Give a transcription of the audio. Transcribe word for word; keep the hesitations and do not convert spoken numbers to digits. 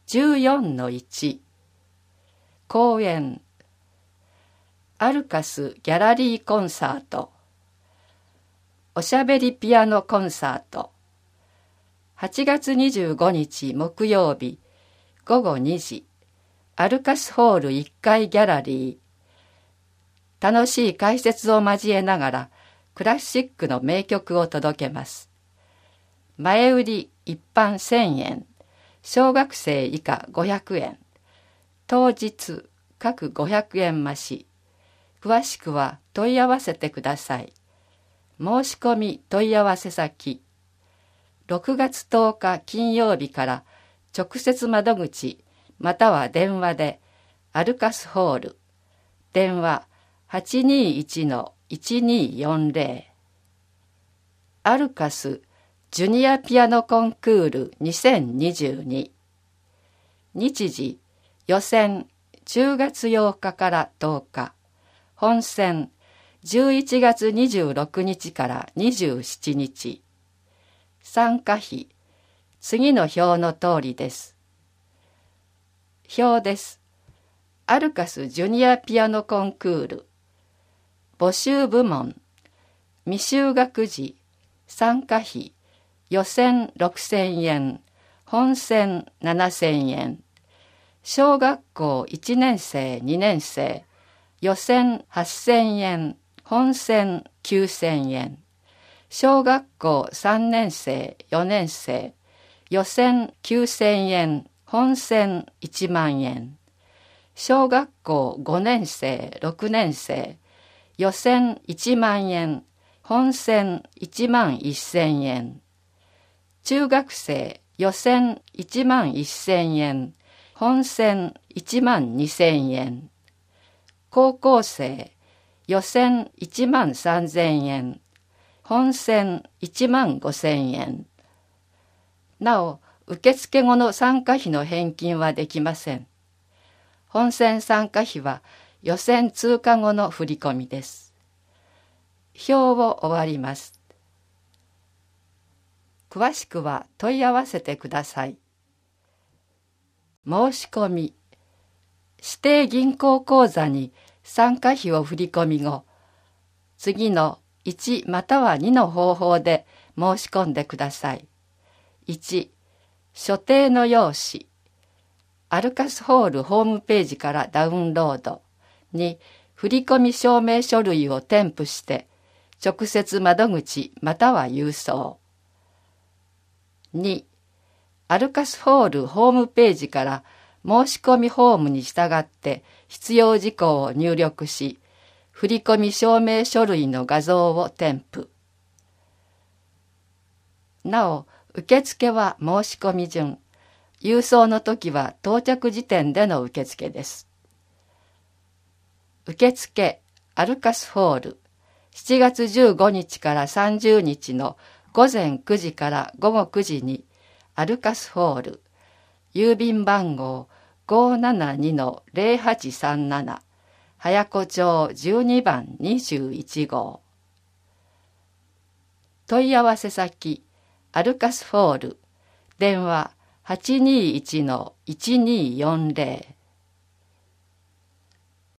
じゅうよんのいち、公演アルカスギャラリーコンサート、おしゃべりピアノコンサート、はちがつにじゅうごにち木曜日ごごにじ、アルカスホールいっかいギャラリー。楽しい解説を交えながらクラシックの名曲を届けます。前売り一般せんえん、小学生以下ごひゃくえん、当日各ごひゃくえん増し。詳しくは問い合わせてください。申し込み問い合わせ先、ろくがつとおか金曜日から直接窓口または電話でアルカスホール、電話 はちにいちのいちによんぜろ アルカスジュニアピアノコンクールにせんにじゅうに、日時予選じゅうがつようかからとおか、本選じゅういちがつにじゅうろくにちからにじゅうしちにち。参加費、次の表の通りです。表です。アルカスジュニアピアノコンクール。募集部門、未就学児、参加費、予選ろくせんえん、本選ななせんえん。小学校いちねんせいにねんせい、予選はっせんえん、本選きゅうせんえん。小学校さんねんせいよねんせい、予選きゅうせんえん、本選いちまんえん。小学校ごねんせいろくねんせい、予選いちまんえん、本選いちまんせんえん。中学生予選いちまんせんえん、本選いちまんにせんえん。高校生予選いちまんさんぜんえん、本選いちまんごせんえん。なお、受付後の参加費の返金はできません。本選参加費は予選通過後の振り込みです。表を終わります。詳しくは問い合わせてください。申し込み、指定銀行口座に参加費を振り込み後、次のいちまたはにの方法で申し込んでください。いち、所定の用紙、アルカスホールホームページからダウンロード。に、振込証明書類を添付して直接窓口または郵送。に、アルカスホールホームページから申し込みフォームに従って必要事項を入力し、振込証明書類の画像を添付。なお、受付は申し込み順、郵送の時は到着時点での受付です。受付アルカスホール、しちがつじゅうごにちからさんじゅうにちのごぜんくじからごごくじにアルカスホール、郵便番号 ごーななにのぜろはちさんなな、早子町じゅうにばんにじゅういちごう。問い合わせ先、アルカスホール、電話 はちにいちのいちによんぜろ